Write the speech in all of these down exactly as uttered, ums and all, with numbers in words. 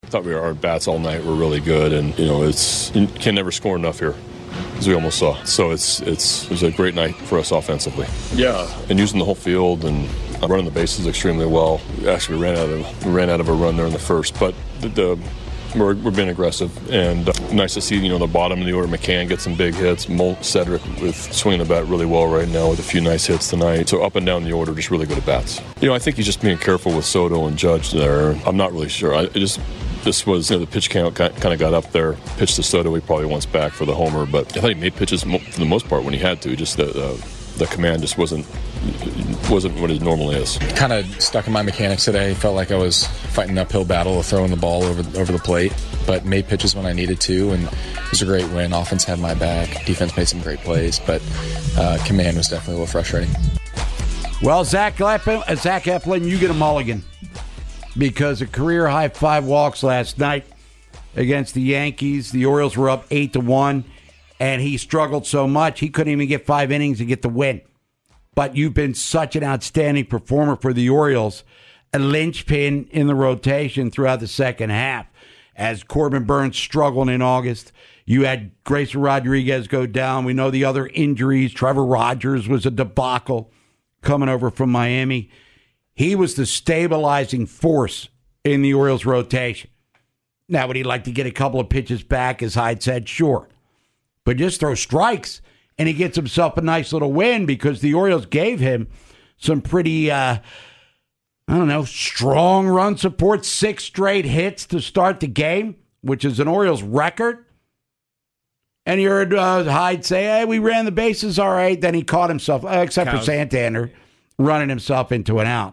thought we were, our bats all night were really good, and you know it's you can never score enough here, as we almost saw. So it's it's it was a great night for us offensively. Yeah, and using the whole field and running the bases extremely well. Actually, we ran out of we ran out of a run there in the first, but the. the We're, we're being aggressive, and uh, nice to see, you know, the bottom of the order. McCann get some big hits. Molt Cedric with swinging the bat really well right now with a few nice hits tonight. So up and down the order, just really good at bats. You know, I think he's just being careful with Soto and Judge there. I'm not really sure. I just this was, you know, the pitch count kind of got up there. Pitch to Soto, he probably wants back for the homer, but I thought he made pitches for the most part when he had to. Just the uh, the command just wasn't wasn't what it normally is. Kind of stuck in my mechanics today. Felt like I was fighting an uphill battle of throwing the ball over over the plate, but made pitches when I needed to, and it was a great win. Offense had my back. Defense made some great plays, but uh, command was definitely a little frustrating. Well, Zach Eflin, uh, Zach Eflin, you get a mulligan because a career-high five walks last night against the Yankees. The Orioles were up eight to one, and he struggled so much he couldn't even get five innings to get the win. But you've been such an outstanding performer for the Orioles, a linchpin in the rotation throughout the second half. As Corbin Burns struggled in August, you had Grayson Rodriguez go down. We know the other injuries. Trevor Rogers was a debacle coming over from Miami. He was the stabilizing force in the Orioles rotation. Now, would he like to get a couple of pitches back, as Hyde said? Sure. But just throw strikes, and he gets himself a nice little win because the Orioles gave him some pretty, uh, I don't know, strong run support, six straight hits to start the game, which is an Orioles record. And you heard uh, Hyde say, hey, we ran the bases all right. Then he caught himself, uh, except Cows. for Santander, running himself into an out.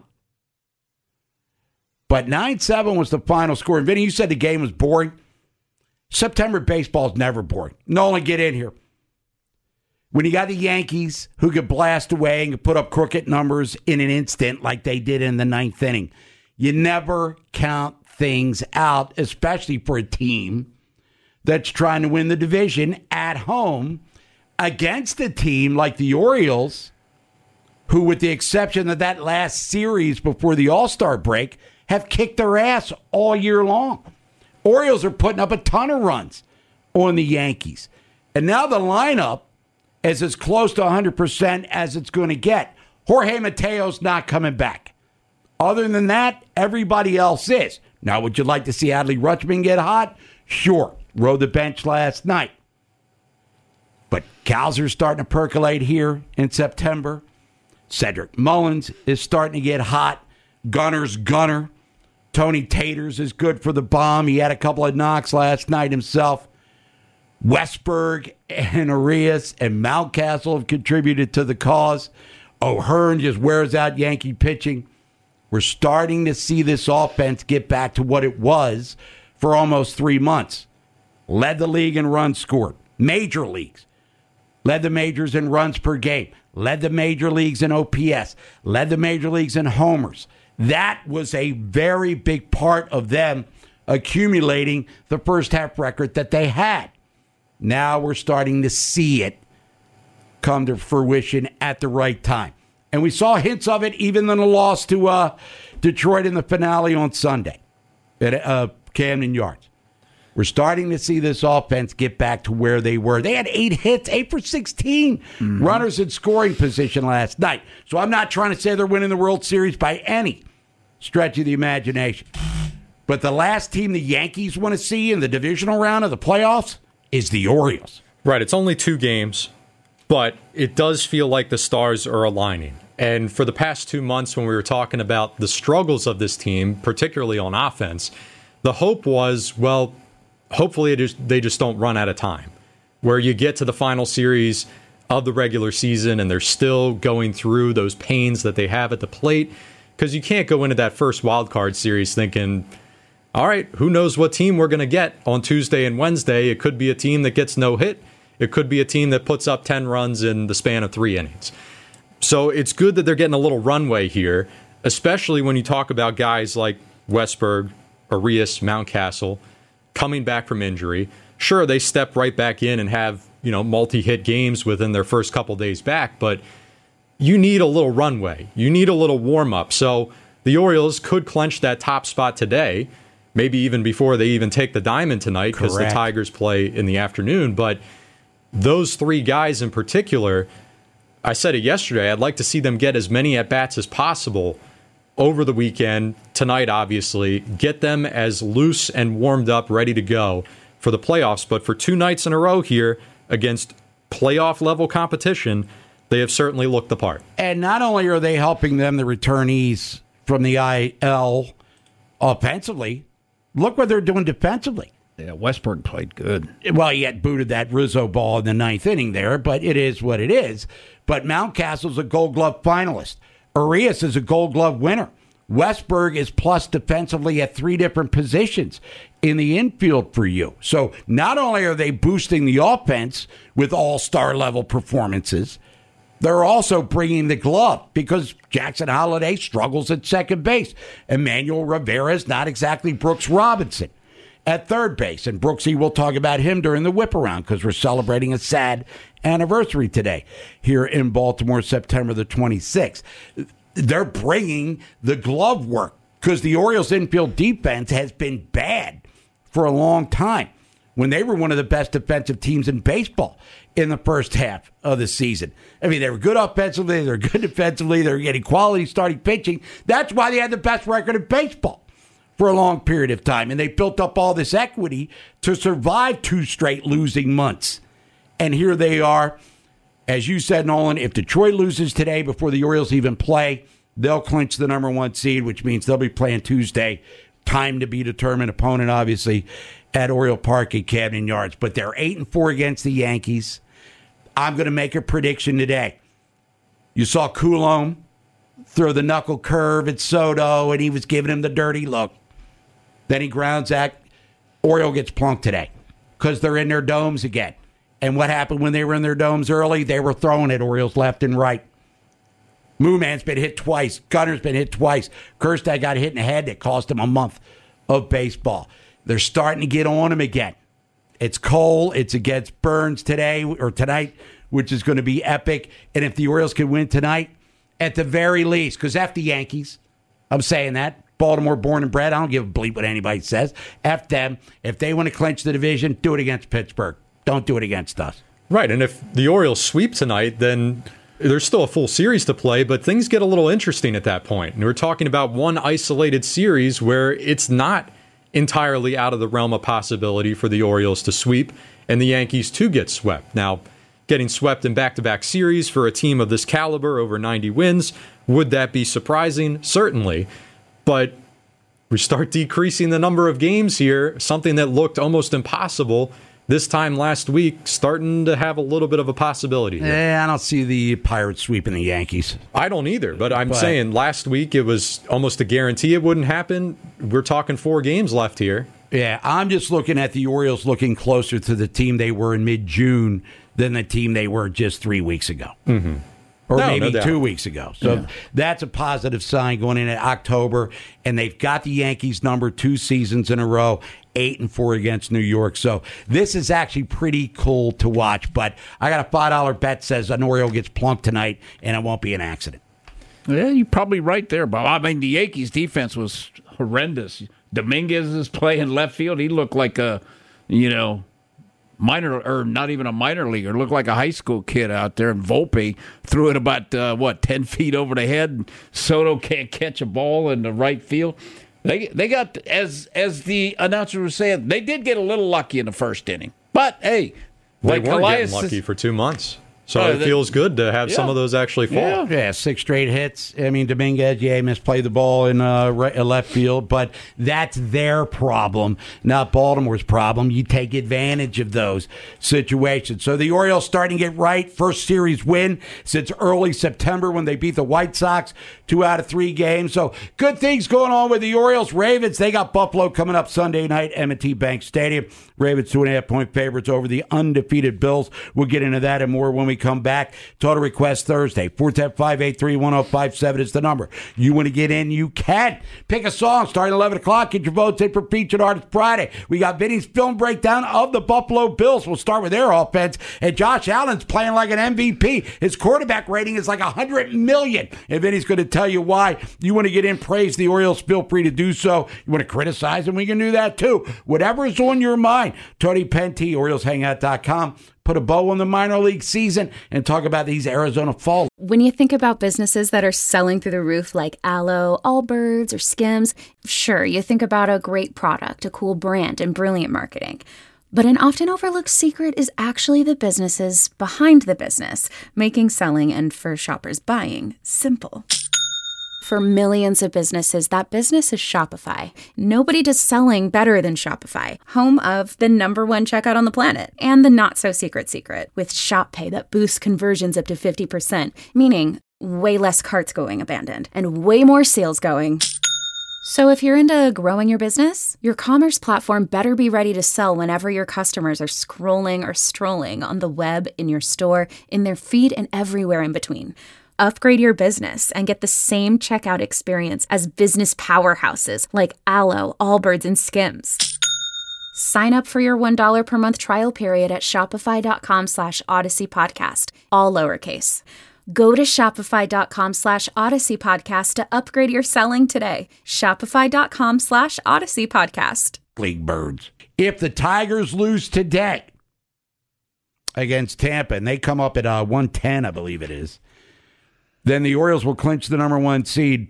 But nine seven was the final score. And Vinny, you said the game was boring. September baseball is never boring. Nolan, get in here. When you got the Yankees who could blast away and could put up crooked numbers in an instant like they did in the ninth inning, you never count things out, especially for a team that's trying to win the division at home against a team like the Orioles, who, with the exception of that last series before the All-Star break, have kicked their ass all year long. Orioles are putting up a ton of runs on the Yankees. And now the lineup is as close to one hundred percent as it's going to get. Jorge Mateo's not coming back. Other than that, everybody else is. Now, would you like to see Adley Rutschman get hot? Sure. Rode the bench last night. But Cowser's starting to percolate here in September. Cedric Mullins is starting to get hot. Gunner's Gunner. Tony Taters is good for the bomb. He had a couple of knocks last night himself. Westberg and Arias and Mountcastle have contributed to the cause. O'Hearn just wears out Yankee pitching. We're starting to see this offense get back to what it was for almost three months. Led the league in runs scored. Major leagues. Led the majors in runs per game. Led the major leagues in O P S. Led the major leagues in homers. That was a very big part of them accumulating the first half record that they had. Now we're starting to see it come to fruition at the right time. And we saw hints of it even in the loss to uh, Detroit in the finale on Sunday at uh, Camden Yards. We're starting to see this offense get back to where they were. They had eight hits, eight for sixteen mm-hmm. runners in scoring position last night. So I'm not trying to say they're winning the World Series by any stretch of the imagination. But the last team the Yankees want to see in the divisional round of the playoffs is the Orioles. Right, it's only two games, but it does feel like the stars are aligning. And for the past two months when we were talking about the struggles of this team, particularly on offense, the hope was, well, hopefully it is, they just don't run out of time. Where you get to the final series of the regular season and they're still going through those pains that they have at the plate, because you can't go into that first wild card series thinking, all right, who knows what team we're going to get on Tuesday and Wednesday. It could be a team that gets no hit. It could be a team that puts up ten runs in the span of three innings. So it's good that they're getting a little runway here, especially when you talk about guys like Westberg, Arias, Mountcastle coming back from injury. Sure, they step right back in and have, you know, multi-hit games within their first couple days back, but you need a little runway. You need a little warm-up. So the Orioles could clinch that top spot today maybe even before they even take the diamond tonight, because the Tigers play in the afternoon. But those three guys in particular, I said it yesterday, I'd like to see them get as many at-bats as possible over the weekend, tonight obviously, get them as loose and warmed up, ready to go for the playoffs. But for two nights in a row here against playoff-level competition, they have certainly looked the part. And not only are they helping them, the returnees from the I L, offensively, look what they're doing defensively. Yeah, Westberg played good. Well, he had booted that Rizzo ball in the ninth inning there, but it is what it is. But Mountcastle's a Gold Glove finalist. Arias is a Gold Glove winner. Westberg is plus defensively at three different positions in the infield for you. So not only are they boosting the offense with all-star level performances, they're also bringing the glove because Jackson Holiday struggles at second base. Emmanuel Rivera is not exactly Brooks Robinson at third base. And Brooksy, we'll talk about him during the whip around because we're celebrating a sad anniversary today here in Baltimore, September the twenty-sixth. They're bringing the glove work because the Orioles infield defense has been bad for a long time when they were one of the best defensive teams in baseball in the first half of the season. I mean, they were good offensively, they were good defensively, they were getting quality starting pitching. That's why they had the best record in baseball for a long period of time. And they built up all this equity to survive two straight losing months. And here they are. As you said, Nolan, if Detroit loses today before the Orioles even play, they'll clinch the number one seed, which means they'll be playing Tuesday. Time to be determined. Opponent, obviously, at Oriole Park at Camden Yards. But they're eight and four against the Yankees. I'm going to make a prediction today. You saw Coulomb throw the knuckle curve at Soto, and he was giving him the dirty look. Then he grounds out. Oriole gets plunked today because they're in their domes again. And what happened when they were in their domes early? They were throwing at Orioles left and right. Moonman's been hit twice. Gunner's been hit twice. Kerstad got hit in the head that cost him a month of baseball. They're starting to get on him again. It's Cole. It's against Burns today or tonight, which is going to be epic. And if the Orioles can win tonight, at the very least, because F the Yankees, I'm saying that. Baltimore born and bred. I don't give a bleep what anybody says. F them. If they want to clinch the division, do it against Pittsburgh. Don't do it against us. Right, and if the Orioles sweep tonight, then there's still a full series to play, but things get a little interesting at that point. And we're talking about one isolated series where it's not entirely out of the realm of possibility for the Orioles to sweep and the Yankees to get swept. Now, getting swept in back-to-back series for a team of this caliber, over ninety wins, would that be surprising? Certainly. But we start decreasing the number of games here, something that looked almost impossible this time last week, starting to have a little bit of a possibility here. Eh, I don't see the Pirates sweeping the Yankees. I don't either, but I'm but, saying last week it was almost a guarantee it wouldn't happen. We're talking four games left here. Yeah, I'm just looking at the Orioles looking closer to the team they were in mid-June than the team they were just three weeks ago. Mm-hmm. Or no, maybe no two weeks ago. So yeah. That's a positive sign going into October. And they've got the Yankees number two seasons in a row, eight and four against New York. So this is actually pretty cool to watch. But I got a five dollar bet says an Oriole gets plunked tonight, and it won't be an accident. Yeah, you're probably right there, Bob. I mean, the Yankees' defense was horrendous. Dominguez is playing left field. He looked like a, you know, minor, or not even a minor leaguer, looked like a high school kid out there. And Volpe threw it about, uh, what, ten feet over the head. Soto can't catch a ball in the right field. They they got, as as the announcer was saying, they did get a little lucky in the first inning. But, hey, they like weren't Elias getting lucky is, for two months. So uh, it feels good to have yeah. some of those actually fall. Yeah, yeah, six straight hits. I mean, Dominguez, yeah, misplayed the ball in uh, right, uh, left field, but that's their problem, not Baltimore's problem. You take advantage of those situations. So the Orioles starting to get right. First series win since early September when they beat the White Sox, two out of three games. So good things going on with the Orioles. Ravens, they got Buffalo coming up Sunday night, M and T Bank Stadium. Ravens two and a half point favorites over the undefeated Bills. We'll get into that and more when we come back. Total request Thursday. four one zero, five eight three, one zero five seven is the number. You want to get in, you can. Pick a song starting at eleven o'clock. Get your votes in for Featured Artist Friday. We got Vinny's film breakdown of the Buffalo Bills. We'll start with their offense. And Josh Allen's playing like an M V P. His quarterback rating is like one hundred million. And Vinny's going to tell you why. You want to get in, praise the Orioles, feel free to do so. You want to criticize them, we can do that too. Whatever is on your mind. Tony Penty, Orioles Hangout dot com. Put a bow on the minor league season and talk about these Arizona Fall. When you think about businesses that are selling through the roof like Aloe, Allbirds, or Skims, sure, you think about a great product, a cool brand, and brilliant marketing. But an often overlooked secret is actually the businesses behind the business, making selling and, for shoppers, buying simple. For millions of businesses, that business is Shopify. Nobody does selling better than Shopify, home of the number one checkout on the planet, and the not-so-secret secret, with Shop Pay that boosts conversions up to fifty percent, meaning way less carts going abandoned, and way more sales going. So if you're into growing your business, your commerce platform better be ready to sell whenever your customers are scrolling or strolling on the web, in your store, in their feed, and everywhere in between. Upgrade your business and get the same checkout experience as business powerhouses like Aloe, Allbirds, and Skims. Sign up for your one dollar per month trial period at shopify.com slash Odyssey Podcast, all lowercase. Go to shopify.com slash Odyssey Podcast to upgrade your selling today. Shopify.com slash Odyssey Podcast. League Birds. If the Tigers lose today against Tampa, and they come up at uh, one ten, I believe it is, then the Orioles will clinch the number one seed.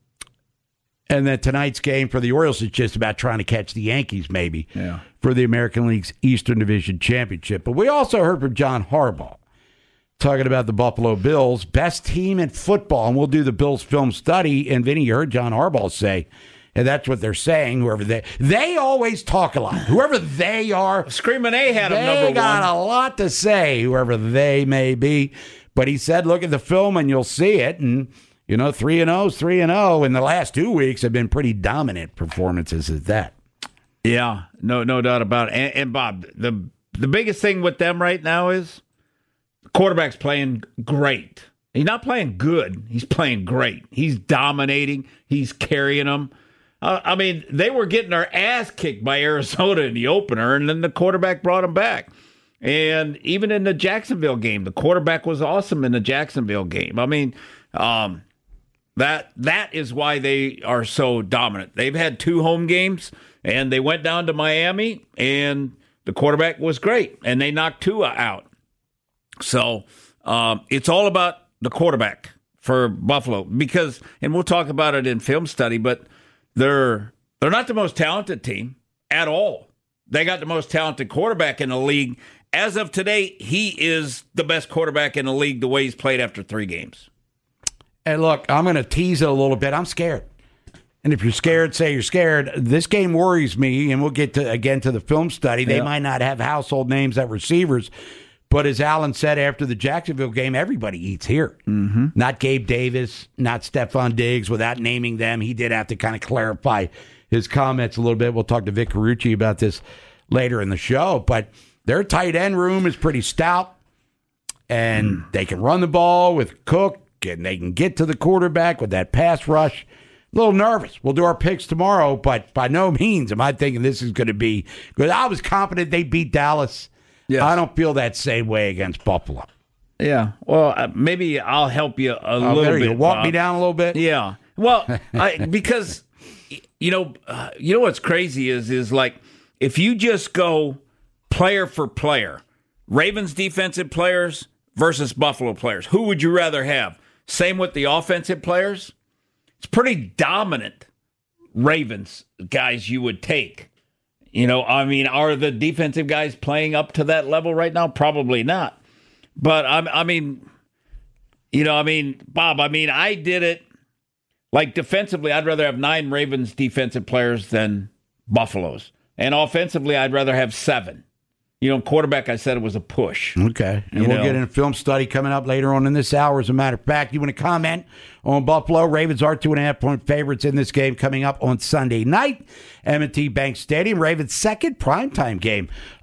And then tonight's game for the Orioles is just about trying to catch the Yankees, maybe, yeah. for the American League's Eastern Division Championship. But we also heard from John Harbaugh talking about the Buffalo Bills, best team in football. And we'll do the Bills film study. And Vinny, you heard John Harbaugh say, and that's what they're saying, whoever they they always talk a lot. Whoever they are. Screaming A had them number one. They got a one. lot to say, whoever they may be. But he said, look at the film and you'll see it. And, you know, three and oh is three and oh. And the last two weeks have been pretty dominant performances at that. Yeah, no no doubt about it. And, and Bob, the the biggest thing with them right now is the quarterback's playing great. He's not playing good. He's playing great. He's dominating. He's carrying them. Uh, I mean, they were getting their ass kicked by Arizona in the opener, and then the quarterback brought them back. And even in the Jacksonville game, the quarterback was awesome in the Jacksonville game. I mean, um, that that is why they are so dominant. They've had two home games, and they went down to Miami, and the quarterback was great, and they knocked Tua out. So um, it's all about the quarterback for Buffalo because, and we'll talk about it in film study, but they're they're not the most talented team at all. They got the most talented quarterback in the league. As of today, he is the best quarterback in the league the way he's played after three games. And look, I'm going to tease it a little bit. I'm scared. And if you're scared, say you're scared. This game worries me, and we'll get to again to the film study. They yeah. might not have household names at receivers, but as Alan said after the Jacksonville game, everybody eats here. Mm-hmm. Not Gabe Davis, not Stephon Diggs, without naming them. He did have to kind of clarify his comments a little bit. We'll talk to Vic Carucci about this later in the show, but their tight end room is pretty stout, and mm. they can run the ball with Cook, and they can get to the quarterback with that pass rush. A little nervous. We'll do our picks tomorrow, but by no means am I thinking this is going to be good. I was confident they beat Dallas. Yes. I don't feel that same way against Buffalo. Yeah. Well, uh, maybe I'll help you a oh, little there you bit. Walk Bob. me down a little bit? Yeah. Well, I, because, you know, uh, you know what's crazy is, is like, if you just go player for player, Ravens defensive players versus Buffalo players, who would you rather have? Same with the offensive players. It's pretty dominant Ravens guys you would take. You know, I mean, are the defensive guys playing up to that level right now? Probably not. But, I, I mean, you know, I mean, Bob, I mean, I did it. Like, defensively, I'd rather have nine Ravens defensive players than Buffalo's. And offensively, I'd rather have seven. You know, quarterback, I said it was a push. Okay. And you we'll know. get in a film study coming up later on in this hour. As a matter of fact, you want to comment on Buffalo? Ravens are two and a half point favorites in this game coming up on Sunday night. M and T Bank Stadium. Ravens' second primetime game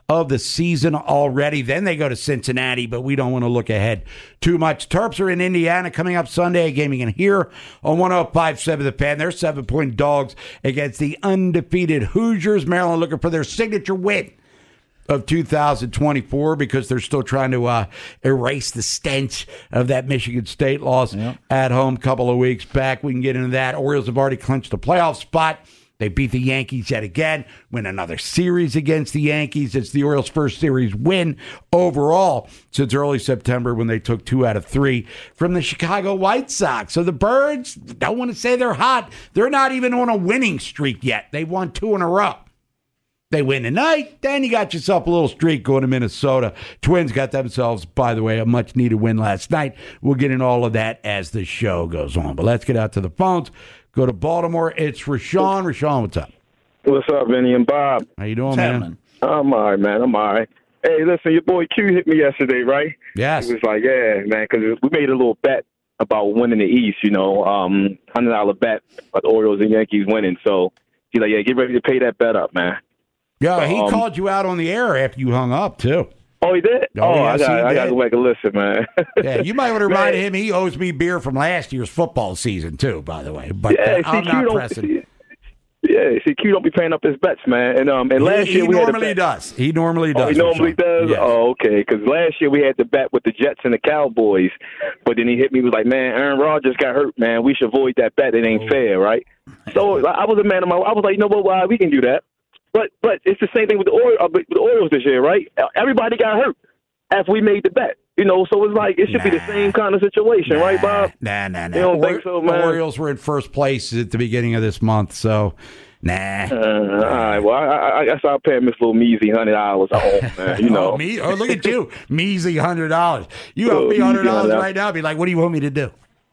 of the season already. Then they go to Cincinnati, but we don't want to look ahead too much. Terps are in Indiana coming up Sunday, a game you can hear on one oh five point seven The Fan. They're seven-point dogs against the undefeated Hoosiers. Maryland looking for their signature win of two thousand twenty-four because they're still trying to uh, erase the stench of that Michigan State loss yep. at home a couple of weeks back. We can get into that. Orioles have already clinched the playoff spot. They beat the Yankees yet again, win another series against the Yankees. It's the Orioles' first series win overall since early September when they took two out of three from the Chicago White Sox. So the Birds, don't want to say they're hot. They're not even on a winning streak yet. They won two in a row. They win tonight, then you got yourself a little streak going to Minnesota. Twins got themselves, by the way, a much-needed win last night. We'll get in all of that as the show goes on. But let's get out to the phones. Go to Baltimore. It's Rashawn. Rashawn, what's up? What's up, Vinny and Bob? How you doing, man? Happening? I'm all right, man. I'm all right. Hey, listen, your boy Q hit me yesterday, right? Yes. He was like, yeah, man, because we made a little bet about winning the East, you know, um, one hundred dollars bet about the Orioles and Yankees winning. So he's like, yeah, get ready to pay that bet up, man. Yeah, so, he um, called you out on the air after you hung up, too. Oh, he did? Oh, oh yes, I got I got to go back and listen, man. Yeah, you might want to remind him he owes me beer from last year's football season, too, by the way. But yeah, uh, I'm see, not pressing. See, yeah, see, Q don't be paying up his bets, man. And um, and last he, year he we normally had a bet. does. He normally does. Oh, he normally does? Yes. Oh, okay. Because last year we had the bet with the Jets and the Cowboys. But then he hit me, was like, man, Aaron Rodgers got hurt, man. We should avoid that bet. It ain't oh. fair, right? So I was a man of my I was like, you know what, why? We can do that. But but it's the same thing with the, Orioles, uh, with the Orioles this year, right? Everybody got hurt after we made the bet. You know, so it's like it should nah. be the same kind of situation, nah. right, Bob? Nah, nah, nah. You don't or- think so, man? The Orioles were in first place at the beginning of this month, so nah. Uh, all right, well, I, I guess I'll pay him this little measly hundred dollars at home, man. You know, oh, me- oh, look at you, measly hundred dollars. You owe me hundred dollars right now. Be like, what do you want me to do?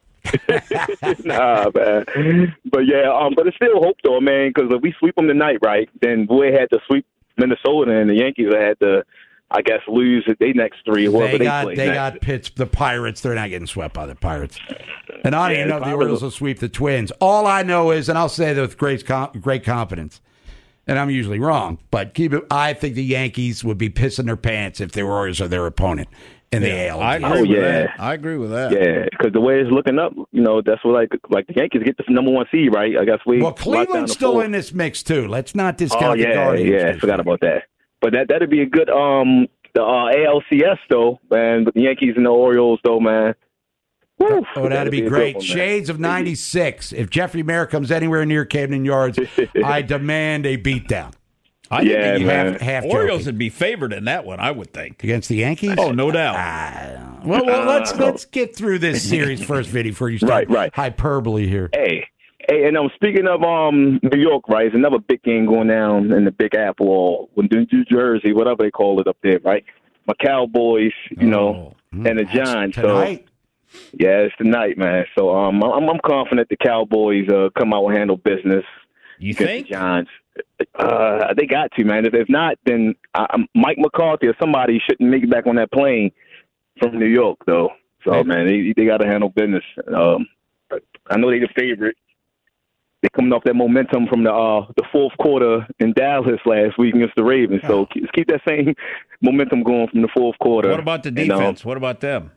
Nah, man. But yeah, um, but it's still hope though, man. Because if we sweep them tonight, right, then we had to sweep Minnesota, and the Yankees had to, I guess, lose their next three. Whoever they they got, play they next. got Pitts, the Pirates. They're not getting swept by the Pirates. And I don't Yeah, even know if the Pirates- Orioles will sweep the Twins. All I know is, and I'll say that with great great confidence, and I'm usually wrong, but keep it. I think the Yankees would be pissing their pants if the Orioles are their opponent in the A L. I agree Oh, with yeah. that. I agree with that. Yeah, because the way it's looking up, you know, that's what like like the Yankees get the number one seed, right? I guess we. Well, locked down Cleveland's the still four. in this mix too. Let's not discount Oh the yeah, Guardians. yeah, I forgot about that. But that that'd be a good um the uh, A L C S though, man. But the Yankees and the Orioles though, man. Woo, Oh, that'd be a good great. one, man. Shades of ninety-six. If Jeffrey Mayer comes anywhere near Camden Yards, I demand a beatdown. I Yeah, think man. Half, half Orioles joking. would be favored in that one, I would think. Against the Yankees? Oh, no doubt. Ah, well, well, let's let's get through this series first, Vinny, before you start Right, right. hyperbole here. Hey, hey, and um, speaking of um New York, right? It's another big game going down in the Big Apple or New Jersey, whatever they call it up there, right? My Cowboys, you know, Mm, and the that's Giants. So tonight. yeah, it's tonight, man. So um, I'm I'm confident the Cowboys uh, come out and handle business. You against think? the Giants? Uh, they got to, man. If, if not, then uh, Mike McCarthy or somebody shouldn't make it back on that plane from New York, though. So, Hey. man, they they got to handle business. Um, I know they're the favorite. They're coming off that momentum from the uh, the fourth quarter in Dallas last week against the Ravens. So keep, keep that same momentum going from the fourth quarter. What about the And, um, defense? What about them?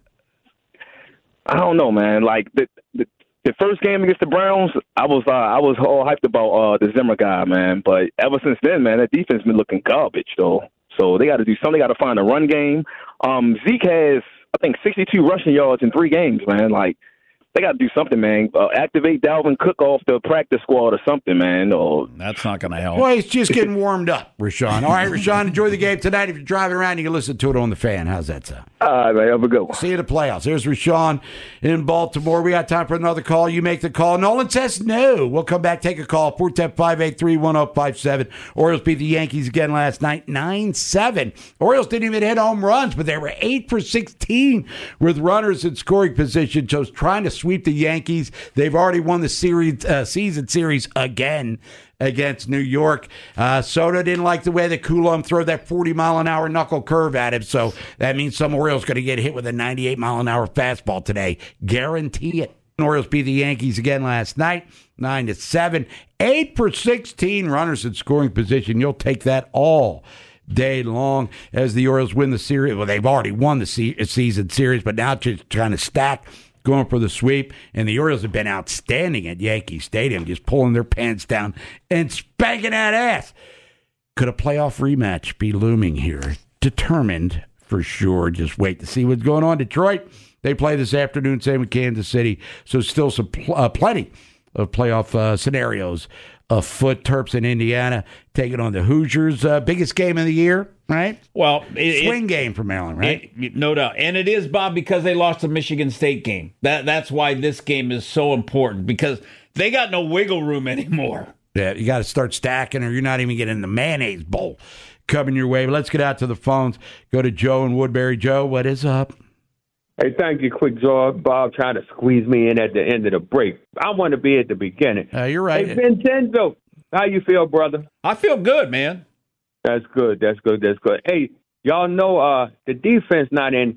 I don't know, man. Like the, the the first game against the Browns, I was uh, I was all hyped about uh, the Zimmer guy, man. But ever since then, man, that defense been looking garbage, though. So they got to do something. They got to find a run game. Um, Zeke has, I think, sixty-two rushing yards in three games, man. Like they got to do something, man. Uh, activate Dalvin Cook off the practice squad or something, man. Or That's not going to help. Well, he's just getting warmed up, Rashawn. All right, Rashawn, enjoy the game tonight. If you're driving around, you can listen to it on the Fan. How's that sound? all right, man, have a good one. See you in the playoffs. There's Rashawn in Baltimore. We got time for another call. You make the call. Nolan says no. We'll come back, take a call. four one zero, five eight three, one zero five seven. Orioles beat the Yankees again last night, nine seven. Orioles didn't even hit home runs, but they were eight for sixteen with runners in scoring position. Just trying to sweep the Yankees. They've already won the series, uh, season series again against New York. Uh, Soto didn't like the way that Coulomb threw that forty mile an hour knuckle curve at him, so that means some Orioles going to get hit with a ninety-eight mile an hour fastball today. Guarantee it. Orioles beat the Yankees again last night, nine to seven. eight for sixteen runners in scoring position. You'll take that all day long as the Orioles win the series. Well, they've already won the se- season series, but now just trying to stack, going for the sweep. And the Orioles have been outstanding at Yankee Stadium, just pulling their pants down and spanking that ass. Could a playoff rematch be looming here? Determined for sure. Just wait to see what's going on. Detroit, they play this afternoon, same with Kansas City. So still some pl- uh, plenty of playoff uh, scenarios afoot. Terps in Indiana taking on the Hoosiers. Uh, biggest game of the year, right? Well, it, swing it, game for Maryland, right? It, no doubt. And it is, Bob, because they lost the Michigan State game. That That's why this game is so important, because they got no wiggle room anymore. Yeah, you got to start stacking or you're not even getting the mayonnaise bowl coming your way. But let's get out to the phones. Go to Joe in Woodbury. Joe, what is up? Hey, thank you, Quick Draw. Bob trying to squeeze me in at the end of the break. I want to be at the beginning. Uh, you're right. Hey, Vincenzo, how you feel, brother? I feel good, man. That's good. That's good. That's good. Hey, y'all know uh, the defense not in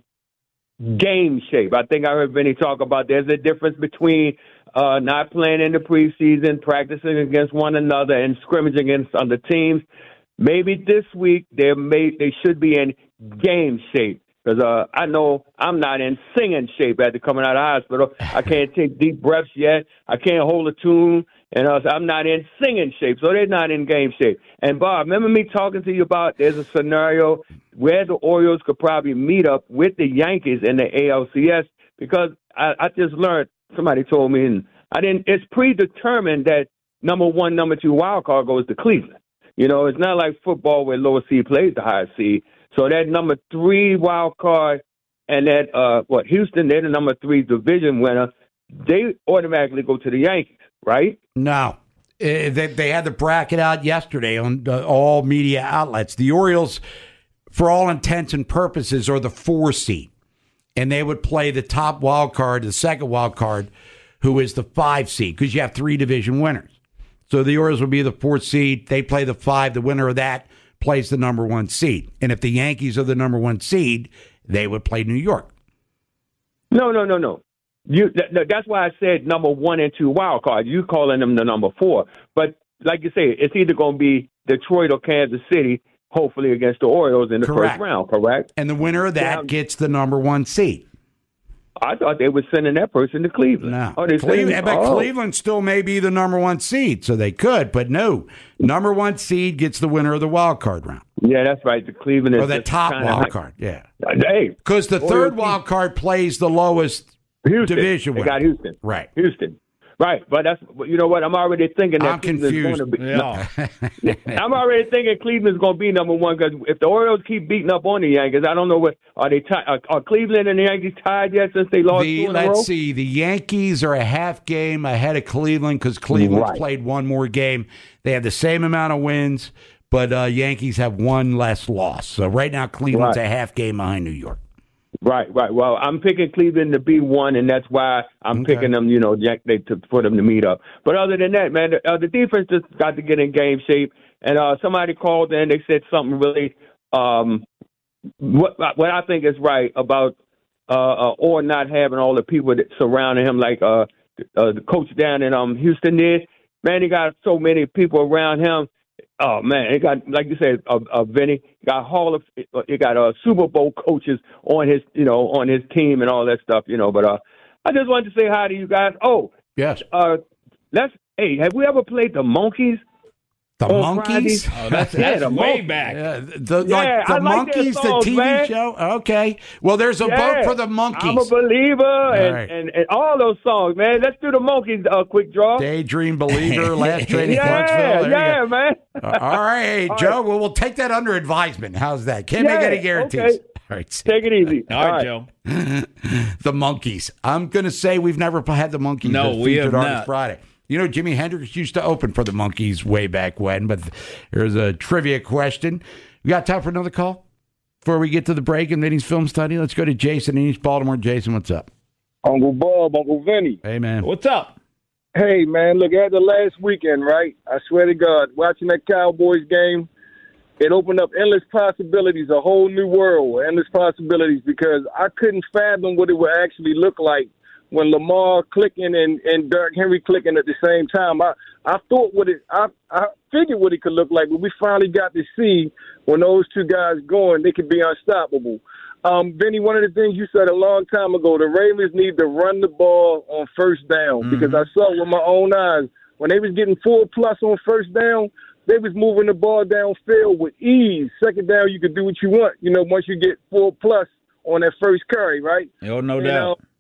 game shape. I think I heard Vinny talk about there's a difference between uh, not playing in the preseason, practicing against one another, and scrimmaging against other teams. Maybe this week they may they should be in game shape. Because uh, I know I'm not in singing shape after coming out of the hospital. I can't take deep breaths yet. I can't hold a tune. And uh, I'm not in singing shape. So they're not in game shape. And, Bob, remember me talking to you about there's a scenario where the Orioles could probably meet up with the Yankees in the A L C S, because I, I just learned, somebody told me, and I didn't. It's predetermined that number one, number two wild card goes to Cleveland. You know, it's not like football where lower seed plays the higher seed. So that number three wild card and that, uh, what, Houston, they're the number three division winner. They automatically go to the Yankees, right? No. Uh, they, they had the bracket out yesterday on uh, all media outlets. The Orioles, for all intents and purposes, are the four seed. And they would play the top wild card, the second wild card, who is the five seed, because you have three division winners. So the Orioles would be the fourth seed. They play the five. The winner of that plays the number one seed. And if the Yankees are the number one seed, they would play New York. No, no, no, no. You, th- that's why I said number one and two wild card. You calling them the number four. But like you say, it's either going to be Detroit or Kansas City, hopefully against the Orioles in the correct. first round, correct? And the winner of that yeah. gets the number one seed. I thought they were sending that person to Cleveland. No. Oh, they Cleveland, but oh. Cleveland still may be the number one seed, so they could. But no, number one seed gets the winner of the wild card round. Yeah, that's right. The Cleveland is or the top wild high. card. Yeah, hey, because the third wild card plays the lowest Houston. division. They winner. got Houston. Right, Houston. Right, but that's you know what I'm already thinking. That I'm confused. Going to be, yeah. no, I'm already thinking Cleveland's going to be number one, because if the Orioles keep beating up on the Yankees, I don't know what are they tied? Are, are Cleveland and the Yankees tied yet since they lost the, two in let's a row? see. The Yankees are a half game ahead of Cleveland because Cleveland's right. played one more game. They have the same amount of wins, but uh, Yankees have one less loss. So right now, Cleveland's right. a half game behind New York. Right, right. Well, I'm picking Cleveland to be one, and that's why I'm okay. picking them, you know, they, to, for them to meet up. But other than that, man, the, uh, the defense just got to get in game shape. And uh, somebody called in, they said something really um, what what I think is right about uh, uh, or not having all the people that surrounding him, like uh, uh, the coach down in um, Houston did. Man, he got so many people around him. Oh man, it got, like you said, uh, uh, Vinny, got Hall of, it got uh, Super Bowl coaches on his, you know, on his team and all that stuff, you know. But uh, I just wanted to say hi to you guys. Oh, yes. Uh, let's. Hey, have we ever played the Monkees? The Monkees? Oh, that's, that's yeah, way mon- back. Yeah, the, yeah, like the like Monkees, songs, the T V man. show. Okay. Well, there's a yeah. vote for the Monkees. I'm a believer, and, right. and, and all those songs, man. Let's do the Monkees. Uh, quick draw. Daydream Believer, Last Train to yeah, Clarksville. There yeah, man. Uh, all right, hey, all Joe. right. Well, we'll take that under advisement. How's that? Can't yeah, make any guarantees. Okay. All right, take it easy. All, all right, right, Joe. The Monkees. I'm going to say we've never had the Monkees. No, we have on not. Friday. You know, Jimi Hendrix used to open for the Monkees way back when, but there's a trivia question. We got time for another call before we get to the break in Vinny's film study? Let's go to Jason in East Baltimore. Jason, what's up? Uncle Bob, Uncle Vinny. Hey, man. What's up? Hey, man, look, at the last weekend, right? I swear to God, watching that Cowboys game, it opened up endless possibilities, a whole new world, endless possibilities, because I couldn't fathom what it would actually look like when Lamar clicking and, and Derrick Henry clicking at the same time. I, I thought what it, I, I figured what it could look like, but we finally got to see when those two guys going, they could be unstoppable. Um, Vinny, one of the things you said a long time ago, the Ravens need to run the ball on first down, mm-hmm. because I saw with my own eyes when they was getting four plus on first down, they was moving the ball downfield with ease. Second down, you could do what you want, you know, once you get four plus on that first carry, right? Oh, no and, doubt. Uh,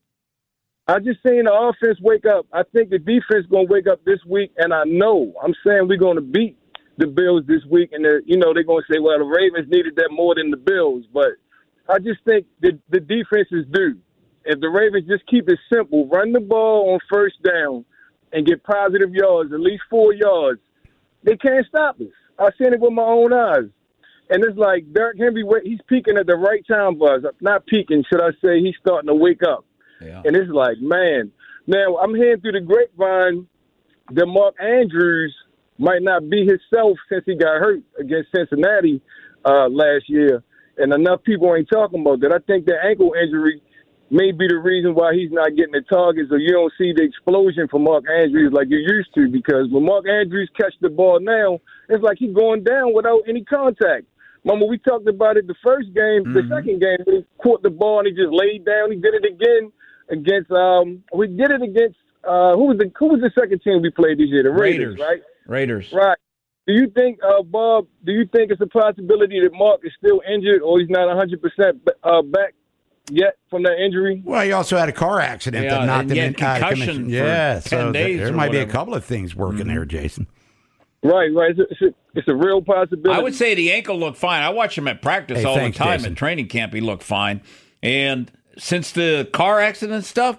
I just seen the offense wake up. I think the defense going to wake up this week, and I know I'm saying we're going to beat the Bills this week, and you know they're going to say, well, the Ravens needed that more than the Bills, but I just think the the defense is due. If the Ravens just keep it simple, run the ball on first down and get positive yards, at least four yards, they can't stop us. I seen it with my own eyes. And it's like Derrick Henry, he's peaking at the right time for us. Not peaking, should I say, he's starting to wake up. Yeah. And it's like, man. Now, I'm hearing through the grapevine that Mark Andrews might not be himself since he got hurt against Cincinnati uh, last year. And enough people ain't talking about that. I think the ankle injury may be the reason why he's not getting the targets, or you don't see the explosion from Mark Andrews like you used to, because when Mark Andrews catch the ball now, it's like he's going down without any contact. Mama, we talked about it the first game, mm-hmm. the second game, he caught the ball and he just laid down. He did it again against, um, we did it against, uh, who was the who was the second team we played this year? The Raiders, Raiders. right? Raiders. Right. Do you think, uh, Bob, do you think it's a possibility that Mark is still injured, or he's not one hundred percent uh, back yet from that injury? Well, he also had a car accident yeah, that knocked him in concussion out of commission. For yeah, ten so days there might whatever. be a couple of things working mm-hmm. there, Jason. Right, right. It's a, it's, a, it's a real possibility. I would say the ankle looked fine. I watch him at practice hey, all thanks, the time. Jason. At training camp, he looked fine. And since the car accident stuff,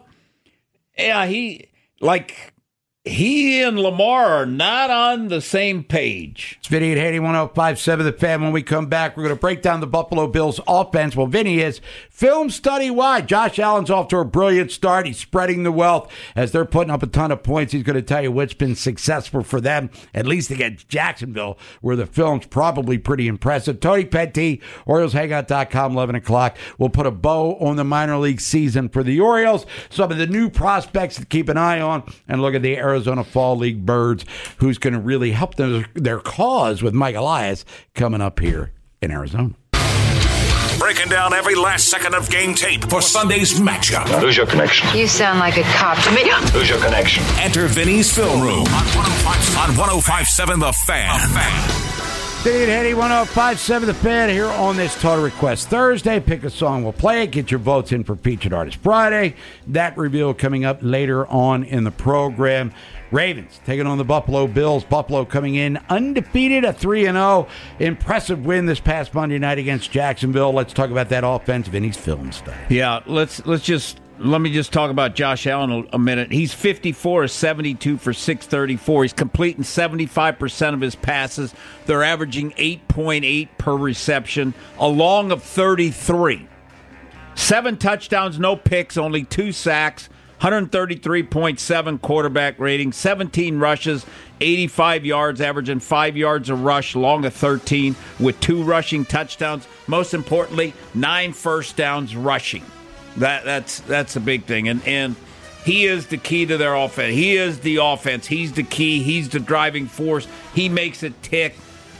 yeah, he, like, he and Lamar are not on the same page. It's Vinny at Haney, one oh five point seven The Fan. When we come back, we're going to break down the Buffalo Bills offense. Well, Vinny is film study wide. Josh Allen's off to a brilliant start. He's spreading the wealth as they're putting up a ton of points. He's going to tell you what's been successful for them, at least against Jacksonville, where the film's probably pretty impressive. Tony Petty, Orioles Hangout dot com, eleven o'clock. We'll put a bow on the minor league season for the Orioles, some of the new prospects to keep an eye on, and look at the Arizona Fall League Birds, who's going to really help them, their cause with Mike Elias coming up here in Arizona. Breaking down every last second of game tape for Sunday's matchup. Who's your connection? You sound like a cop to me. Who's your connection? Enter Vinny's Film Room on one oh five point seven The Fan. The Fan. Vinny and Haney, one oh five point seven The Fan here on this Total Request Thursday. Pick a song, we'll play it. Get your votes in for Featured Artist Friday. That reveal coming up later on in the program. Ravens taking on the Buffalo Bills. Buffalo coming in undefeated at three and oh. Impressive win this past Monday night against Jacksonville. Let's talk about that offense, Vinny's film study. Yeah, let's let's just let me just talk about Josh Allen a minute. He's fifty-four of seventy-two for six thirty-four. He's completing seventy-five percent of his passes. They're averaging eight point eight per reception, a long of thirty-three. Seven touchdowns, no picks, only two sacks. one thirty-three point seven quarterback rating, seventeen rushes, eighty-five yards, averaging five yards a rush, long of thirteen, with two rushing touchdowns. Most importantly, nine first downs rushing. That that's that's a big thing, and and he is the key to their offense. He is the offense. He's the key. He's the driving force. He makes it tick,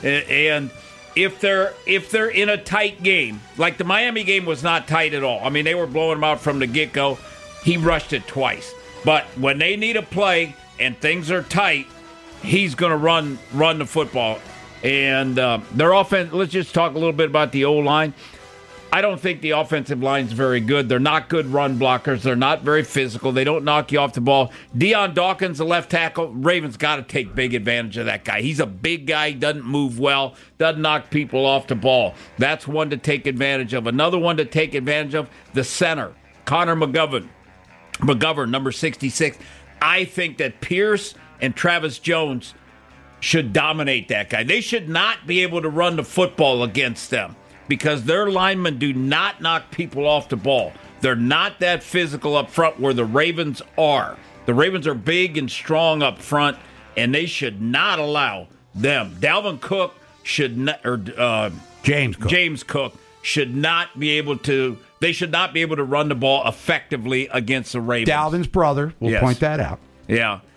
and if they're if they're in a tight game, like the Miami game was not tight at all. I mean, they were blowing them out from the get-go. He rushed it twice. But when they need a play and things are tight, he's going to run run the football. And uh, their offense, let's just talk a little bit about the O-line. I don't think the offensive line is very good. They're not good run blockers. They're not very physical. They don't knock you off the ball. Deion Dawkins, the left tackle, Ravens got to take big advantage of that guy. He's a big guy. He doesn't move well, doesn't knock people off the ball. That's one to take advantage of. Another one to take advantage of, the center, Connor McGovern. McGovern, number sixty-six. I think that Pierce and Travis Jones should dominate that guy. They should not be able to run the football against them because their linemen do not knock people off the ball. They're not that physical up front where the Ravens are. The Ravens are big and strong up front, and they should not allow them. Dalvin Cook should not, or uh, James Cook. James Cook should not be able to. They should not be able to run the ball effectively against the Ravens. Dalvin's brother, we'll yes. point that out. Yeah.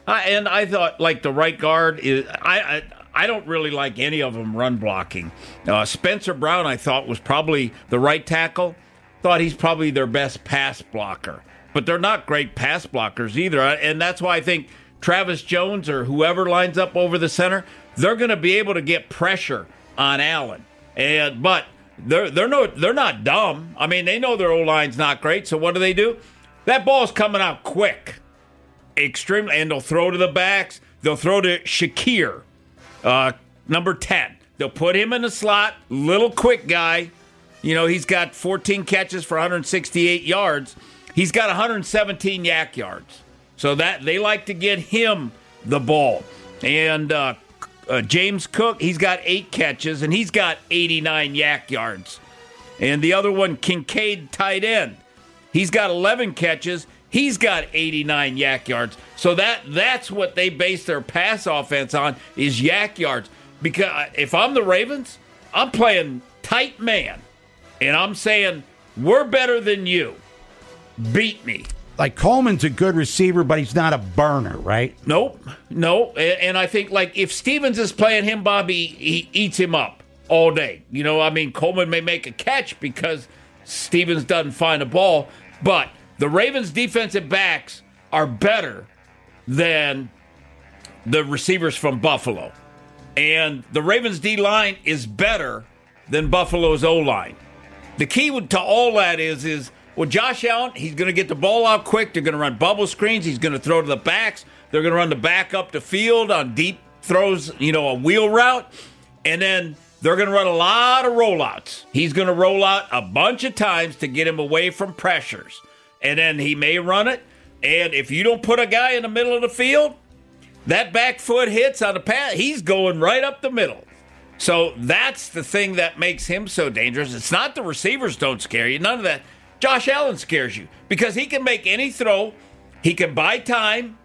I, and I thought, like, the right guard is. I, I I don't really like any of them run blocking. Uh, Spencer Brown, I thought, was probably the right tackle. Thought he's probably their best pass blocker. But they're not great pass blockers either. And that's why I think Travis Jones or whoever lines up over the center, they're going to be able to get pressure on Allen. And but they're they're no they're not dumb. I mean, they know their O-line's not great. So what do they do? That ball's coming out quick, extremely, and they'll throw to the backs. They'll throw to Shakir. Uh, number ten. They'll put him in the slot, little quick guy. You know, he's got fourteen catches for one hundred sixty-eight yards. He's got one hundred seventeen yak yards. So that they like to get him the ball. And uh, uh, James Cook, he's got eight catches, and he's got eighty-nine yak yards. And the other one, Kincaid, tight end. He's got eleven catches. He's got eighty-nine yak yards. So that that's what they base their pass offense on is yak yards. Because if I'm the Ravens, I'm playing tight man. And I'm saying, we're better than you. Beat me. Like Coleman's a good receiver, but he's not a burner, right? Nope. No. And I think, like, if Stevens is playing him, Bobby, he eats him up all day. You know, I mean, Coleman may make a catch because Stevens doesn't find a ball. But the Ravens' defensive backs are better than the receivers from Buffalo. And the Ravens' D-line is better than Buffalo's O-line. The key to all that is, is well, Josh Allen, he's going to get the ball out quick. They're going to run bubble screens. He's going to throw to the backs. They're going to run the back up the field on deep throws, you know, a wheel route. And then they're going to run a lot of rollouts. He's going to roll out a bunch of times to get him away from pressures. And then he may run it. And if you don't put a guy in the middle of the field, that back foot hits on the pass, he's going right up the middle. So that's the thing that makes him so dangerous. It's not the receivers don't scare you. None of that. Josh Allen scares you because he can make any throw. He can buy time.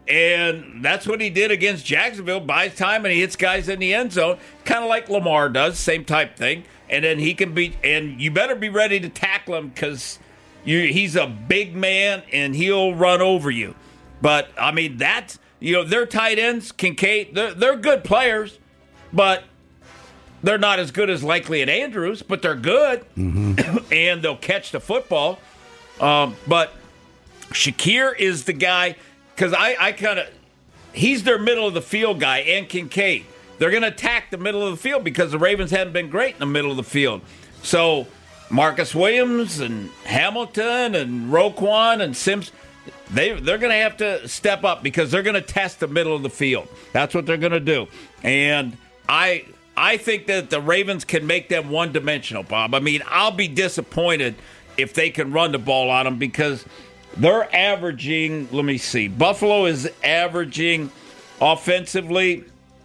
And that's what he did against Jacksonville. Buys time and he hits guys in the end zone. Kind of like Lamar does. Same type thing. And then he can be, and you better be ready to tackle him because you, he's a big man and he'll run over you. But, I mean, that's, you know, their tight ends, Kincaid, they're, they're good players, but they're not as good as Likely and Andrews, but they're good, mm-hmm. and they'll catch the football. Um, but Shakir is the guy, because I, I kind of, he's their middle of the field guy, and Kincaid. They're going to attack the middle of the field because the Ravens haven't been great in the middle of the field. So Marcus Williams and Hamilton and Roquan and Sims, They, they're going to have to step up because they're going to test the middle of the field. That's what they're going to do. And I I think that the Ravens can make them one-dimensional, Bob. I mean, I'll be disappointed if they can run the ball on them because they're averaging, let me see, Buffalo is averaging offensively,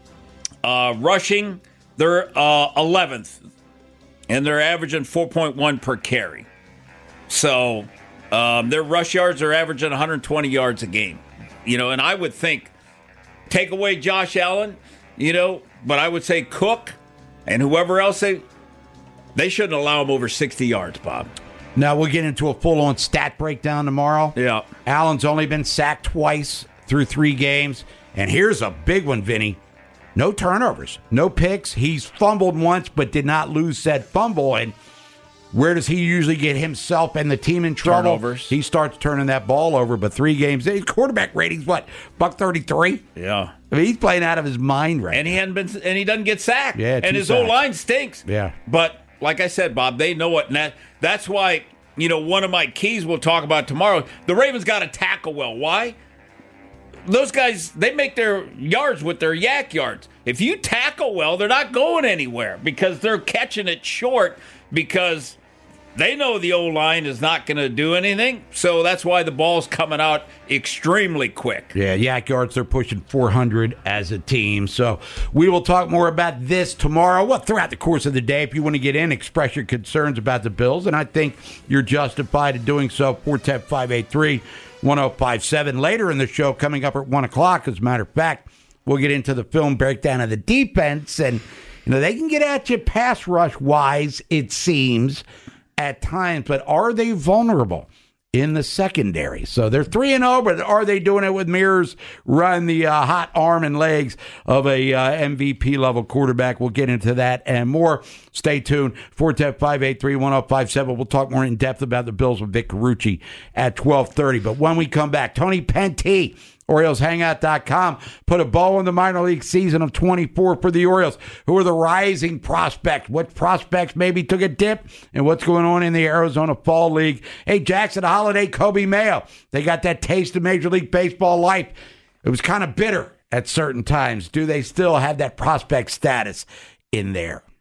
uh, rushing, they're uh, eleventh, and they're averaging four point one per carry. So Um, their rush yards are averaging one hundred twenty yards a game. You know, and I would think, take away Josh Allen, you know, but I would say Cook and whoever else, they, they shouldn't allow him over sixty yards, Bob. Now, we'll get into a full-on stat breakdown tomorrow. Yeah. Allen's only been sacked twice through three games. And here's a big one, Vinny. No turnovers, no picks. He's fumbled once but did not lose said fumble. And where does he usually get himself and the team in trouble? Turnovers. He starts turning that ball over, but three games. His quarterback rating's what? buck thirty-three? Yeah. I mean, he's playing out of his mind right and he now. hadn't been, and he doesn't get sacked. Yeah, and his sacks. O-line stinks. Yeah. But like I said, Bob, they know it. And that, that's why, you know, one of my keys we'll talk about tomorrow, the Ravens got to tackle well. Why? Those guys, they make their yards with their yak yards. If you tackle well, they're not going anywhere because they're catching it short because they know the O-line is not going to do anything, so that's why the ball's coming out extremely quick. Yeah, yak yards, they're pushing four hundred as a team. So we will talk more about this tomorrow. Well, throughout the course of the day, if you want to get in, express your concerns about the Bills, and I think you're justified in doing so. four one zero, five eight three, one zero five seven. Later in the show, coming up at one o'clock, as a matter of fact, we'll get into the film breakdown of the defense, and you know they can get at you pass rush-wise, it seems, at times, but are they vulnerable? in the secondary. So they're three and oh, but are they doing it with mirrors run the uh, hot arm and legs of a uh, M V P-level quarterback? We'll get into that and more. Stay tuned. four one zero, five eight three, one zero five seven. We'll talk more in depth about the Bills with Vic Carucci at twelve thirty. But when we come back, Tony Penty, Orioles Hangout dot com, put a bow on the minor league season of twenty-four for the Orioles. Who are the rising prospects? What prospects maybe took a dip? And what's going on in the Arizona Fall League? Hey, Jackson Holiday, Kobe Mayo. They got that taste of Major League Baseball life. It was kind of bitter at certain times. Do they still have that prospect status in there?